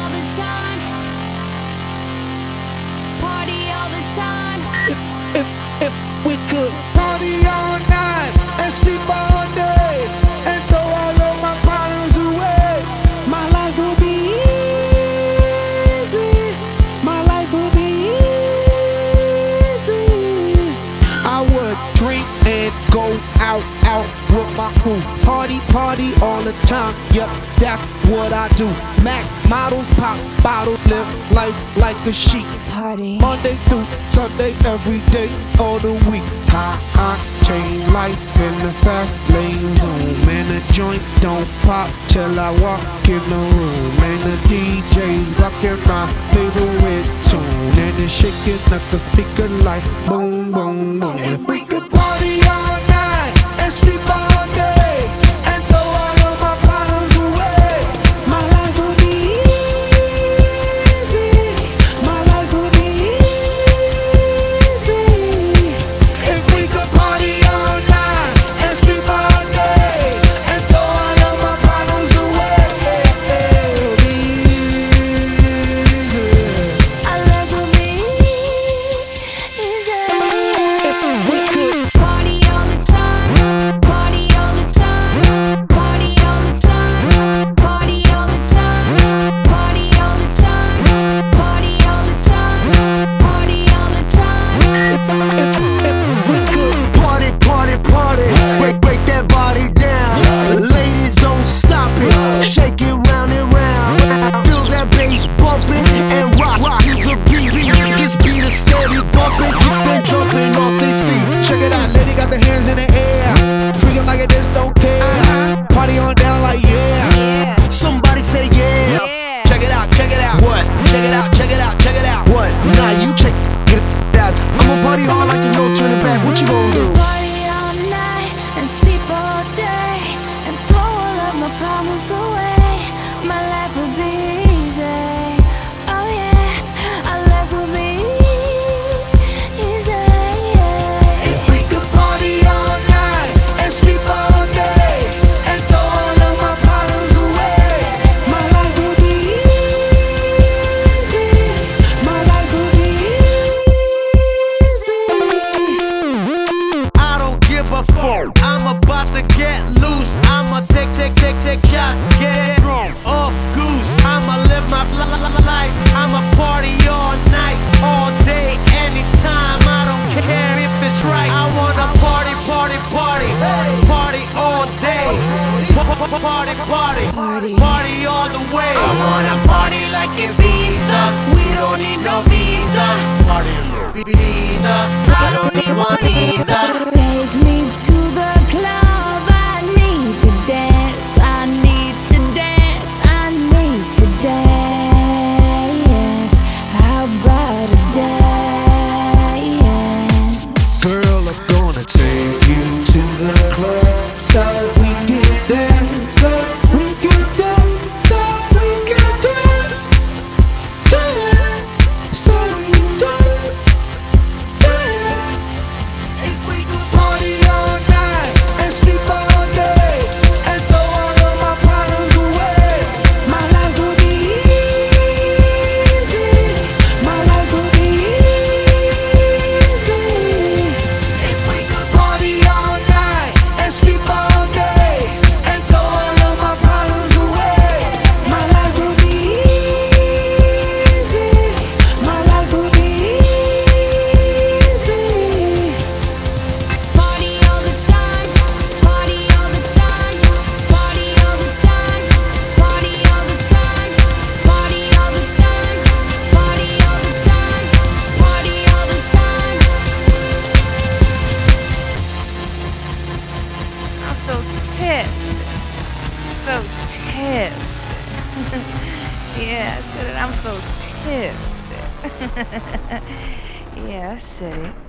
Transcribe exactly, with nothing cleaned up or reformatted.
all the time. Party all the time. If, if, if we could party all night and sleep all day and throw all of my problems away, my life would be easy. My life would be easy. I would drink and go out, out with my crew. Party, party all the time. Yep, that's what I do. Mac models, pop bottles, live life like a sheep. Party. Monday through Sunday, every day of the week. High octane life in the fast lane zone. Man, the joint don't pop till I walk in the room. And the D J's rocking my favorite tune. And it's shaking up the speaker like boom, boom, boom. If we could party all night and sleep all day and throw all of my problems away, my life would be easy. My life would be easy. If we could party all night and sleep all day and throw all of my problems away, it would be easy. Our lives will be easy. If we could Party all the time. Party all the time. Party all the time. Party all the time. Party all the time. Party all the time. Party all the time. Party, party, party. Break, break that body down. Ladies, don't stop it. Shake it round and round. Feel that bass bumping and rock, rock the beat. This beat is steady bumping. Keep them jumping off their feet. check it out, lady got the hands in the air. Freaking like it just don't care. Party on down like yeah. Yeah. Somebody say yeah. Yeah. Check it out, check it out. What? Check it out, check it out, check it out. What? Nah, you check it out. I'ma party hard like there's no turning back. What you gonna do? Party all night and sleep all day and throw all of my problems away. My life will be easy. Oh yeah, our lives will be easy. If we could party all night and sleep all day and throw all of my problems away, my life would be easy. My life would be easy. I don't give a fuck. I'm about to get loose. I'ma take, take, take, take shots, get drunk, off goose. I'ma live my l- l- l- life. I'ma party all night, all day, anytime. I don't care if it's right. I wanna party, party, party, party all day. Pa- pa- pa- Party, party, Party. party all the way. I wanna party like Ibiza. We don't need no visa. Party, visa. I don't need one either. Take me to the club. I need to dance. I need to dance. I need to dance. How about a dance? Girl, I'm gonna take you to the club so we can dance, so we can dance, so we can dance, dance, so we can dance, dance. If we could Party all night and sleep all day and throw all of my problems away, my life will be easy. My life will be easy. if we could Party all night and sleep all day and throw all of my problems away, my life will be easy. My life will be easy. party all the time. Party all the time. Party all the time. Party all the time. Party all the time. Party all the time. Party all the time. I'm so tipsy. So tipsy. Yeah, I said it. I'm so tipsy. Yeah, I said it.